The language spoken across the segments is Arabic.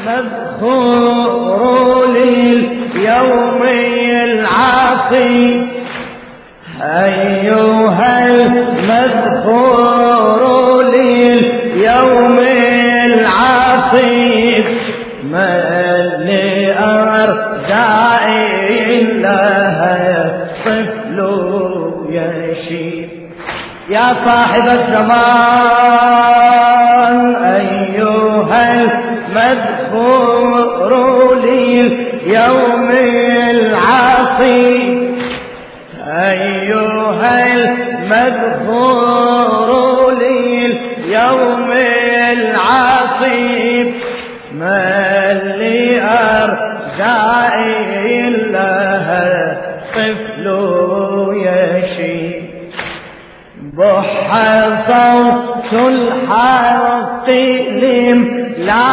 مذخور لليوم العاصي أيها المذخور لليوم العاصي ما لأرجائي لها طفل يشيب يا صاحب الزمان أيها المذخور لليوم العاصي أيها المذخور لليوم العاصي ما لأرجائي لها طفل يشيب بح صوت الحق لم لا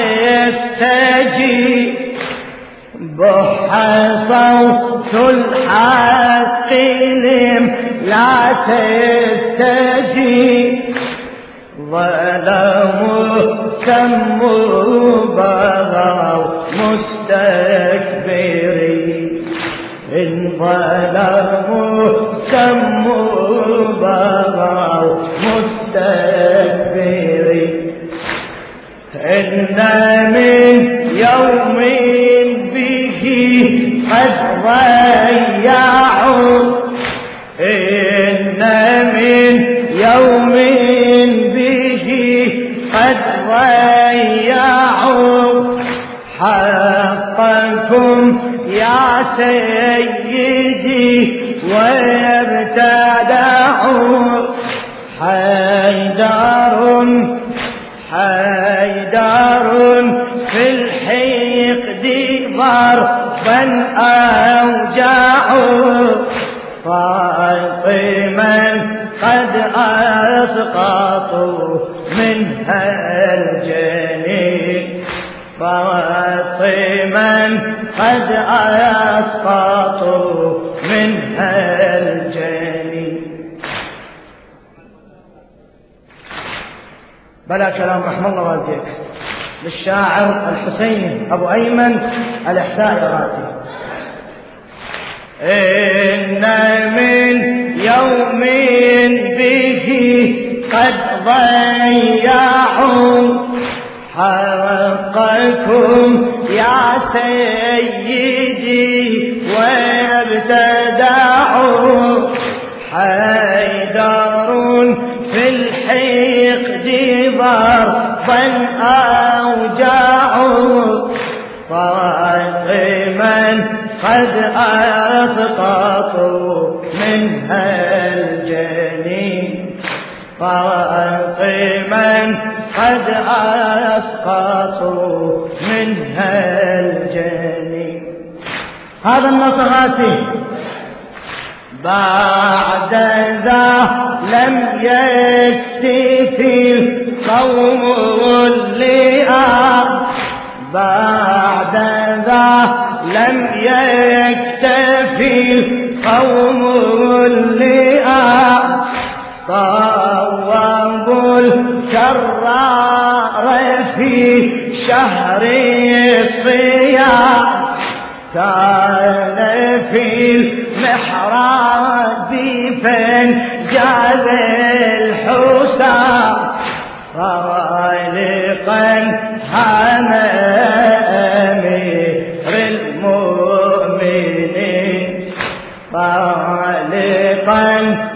تستجيب بح صوت الحق لم لا تستجيب ظلموا سموا بغوا مستكبرين إن ظلموا سموا بغوا مستكبرين إن من يوم به قد ضيعوا إن من يوم به قد ضيعوا حقكم يا سيدي وابتدعوا حيدر في الحقد ضربا أوجعوا فاطما قد أسقطوا منها الجنين فاطما قد أسقطوا منها الجنين. بلا كلام رحمه الله والديك للشاعر الحسيني أبو أيمن الإحسائي الراتي. إن من يوم به قد ضيعوا حقكم يا سيدي وابتدعوا حيدر في الحقد ضربا أوجعوا فاطما قد أسقطوا منها الجنين فاطما قد أسقطوا منها الجنين. هذا النصراتي بعد ذا لم يكتفي القوم اللئام بعد ذا لم يكتفي القوم اللئام صوبوا الكرار في شهر الصيام كان في المحراب فانجاب الحسام خالقا أمير المؤمنين خالقا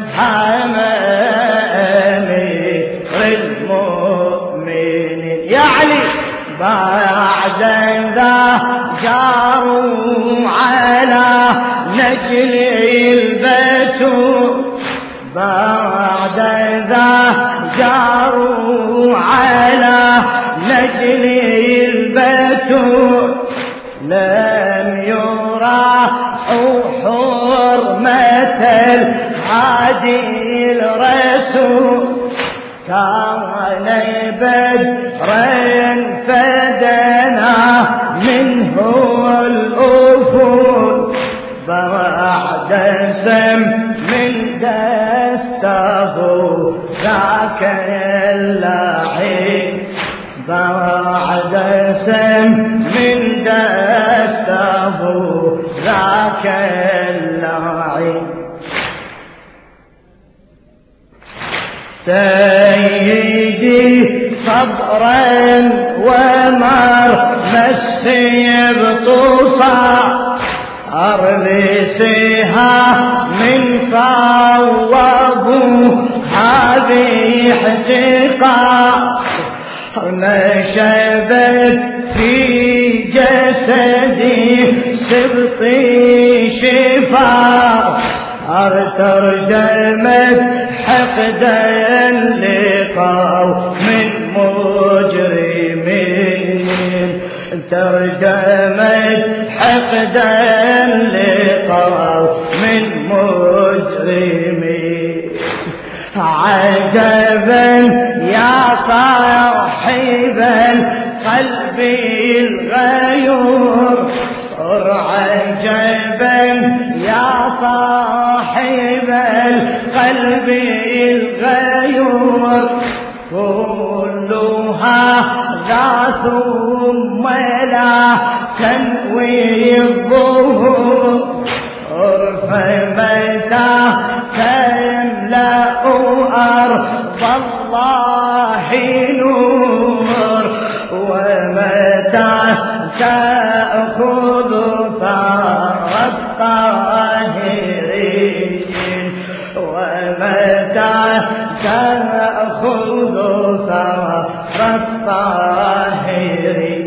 أمير المؤمنين. يا علي بعد ذا جاروا على نجل البتول بعد ذا جاروا على نجل البتول لم يرى حرمة العادي الرسول كان بدرا فدنا منه الأفول بعد سم من دسته ذاك اللعين بعد سم من دسته ذاك اللعين. سيدي صبرا ومرمسي بطوفا أرلسها من فوضوا هذه احتقا نشبت في جسدي سبطي شفاء ترجمت حقدا لقوم مجرمين ترجمت حقدا لقوم مجرمين. عجبا يا صاحب القلب الغيور عجبا يا صاحب القلب الغيور كلها ذات ثم لا تنوي الظهور فمتى تملأ أرض الله نور ومتى تأخذ ثار الطاهرين ومتى تأخذ ثار الطاهرين.